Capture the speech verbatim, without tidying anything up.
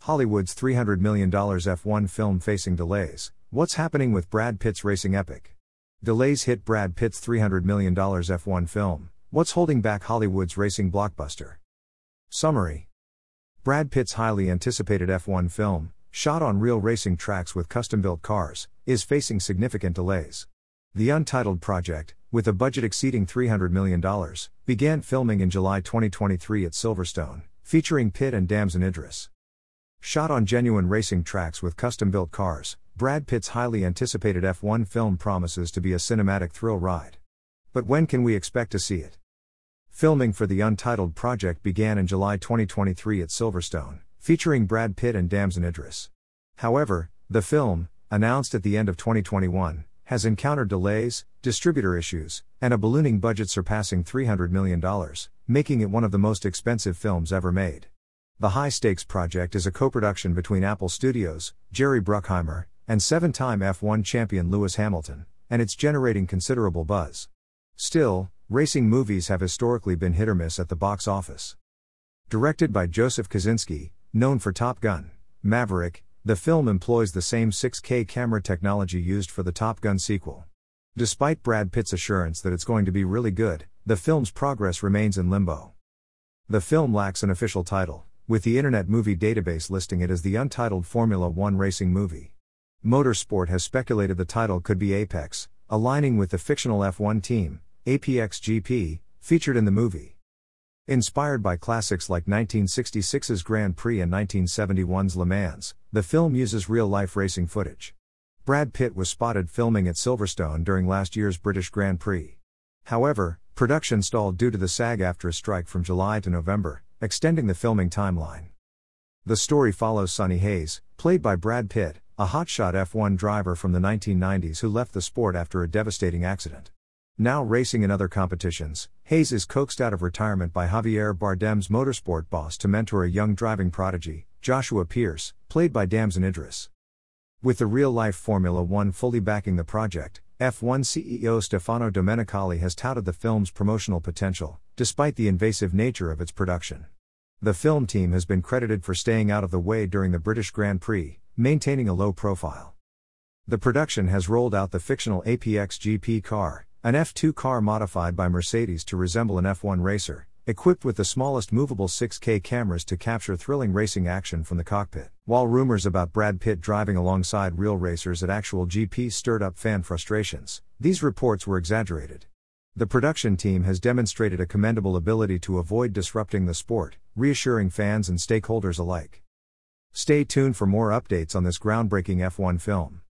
Hollywood's three hundred million dollar F one film facing delays. What's happening with Brad Pitt's racing epic? Delays hit Brad Pitt's three hundred million dollar F one film. What's holding back Hollywood's racing blockbuster? Summary. Brad Pitt's highly anticipated F one film, shot on real racing tracks with custom-built cars, is facing significant delays. The untitled project, with a budget exceeding three hundred million dollars, began filming in July twenty twenty-three at Silverstone, featuring Pitt and Damson Idris. Shot on genuine racing tracks with custom-built cars, Brad Pitt's highly anticipated F one film promises to be a cinematic thrill ride. But when can we expect to see it? Filming for the untitled project began in July twenty twenty-three at Silverstone, featuring Brad Pitt and Damson Idris. However, the film, announced at the end of twenty twenty-one, has encountered delays, distributor issues, and a ballooning budget surpassing three hundred million dollars, making it one of the most expensive films ever made. The high-stakes project is a co-production between Apple Studios, Jerry Bruckheimer, and seven-time F one champion Lewis Hamilton, and it's generating considerable buzz. Still, racing movies have historically been hit or miss at the box office. Directed by Joseph Kosinski, known for Top Gun: Maverick, the film employs the same six K camera technology used for the Top Gun sequel. Despite Brad Pitt's assurance that it's going to be really good, the film's progress remains in limbo. The film lacks an official title, with the Internet Movie Database listing it as the untitled Formula One racing movie. Motorsport has speculated the title could be Apex, aligning with the fictional F one team, A P X G P, featured in the movie. Inspired by classics like nineteen sixty-six's Grand Prix and nineteen seventy-one's Le Mans, the film uses real-life racing footage. Brad Pitt was spotted filming at Silverstone during last year's British Grand Prix. However, production stalled due to the SAG-AFTRA strike from July to November, extending the filming timeline. The story follows Sonny Hayes, played by Brad Pitt, a hotshot F one driver from the nineteen nineties who left the sport after a devastating accident. Now racing in other competitions, Hayes is coaxed out of retirement by Javier Bardem's motorsport boss to mentor a young driving prodigy, Joshua Pierce, played by Damson Idris. With the real-life Formula One fully backing the project, F one C E O Stefano Domenicali has touted the film's promotional potential, despite the invasive nature of its production. The film team has been credited for staying out of the way during the British Grand Prix, maintaining a low profile. The production has rolled out the fictional A P X G P car, an F two car modified by Mercedes to resemble an F one racer, equipped with the smallest movable six K cameras to capture thrilling racing action from the cockpit. While rumors about Brad Pitt driving alongside real racers at actual G Ps stirred up fan frustrations, these reports were exaggerated. The production team has demonstrated a commendable ability to avoid disrupting the sport, reassuring fans and stakeholders alike. Stay tuned for more updates on this groundbreaking F one film.